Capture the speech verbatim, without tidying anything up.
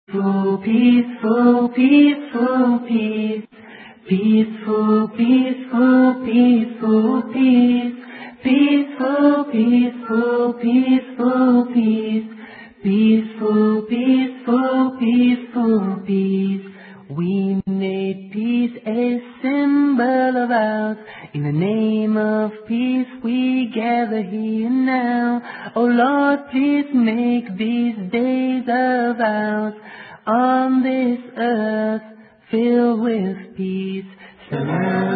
Peaceful, peaceful, peaceful, peace. Peaceful, peaceful, peaceful, peace. Peaceful, peaceful, peaceful, peace. Peaceful, peaceful, peaceful, peace. We made peace a symbol of ours. In the name of peace we gather here now. Oh Lord, please make these days of ours on this earth filled with peace. Surround